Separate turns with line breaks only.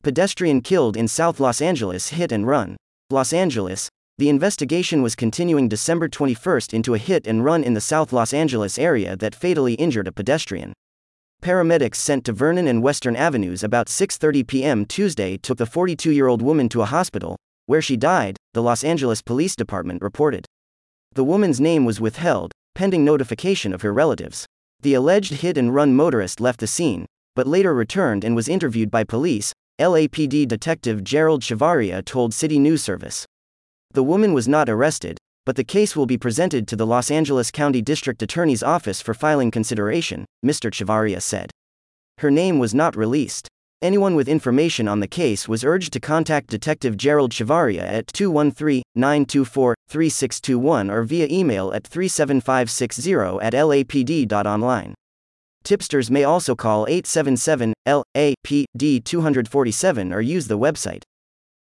Pedestrian killed in South Los Angeles hit and run. Los Angeles. The investigation was continuing December 21 into a hit and run in the South Los Angeles area that fatally injured a pedestrian. Paramedics sent to Vernon and Western Avenues about 6:30 p.m. Tuesday took the 42-year-old woman to a hospital, where she died, the Los Angeles Police Department reported. The woman's name was withheld, pending notification of her relatives. The alleged hit-and-run motorist left the scene, but later returned and was interviewed by police, LAPD Detective Gerald Chavarria told City News Service. The woman was not arrested, but the case will be presented to the Los Angeles County District Attorney's Office for filing consideration, Mr. Chavarria said. Her name was not released. Anyone with information on the case was urged to contact Detective Gerald Chavarria at 213-924-3621 or via email at 37560@lapd.online. Tipsters may also call 877-LAPD-247 or use the website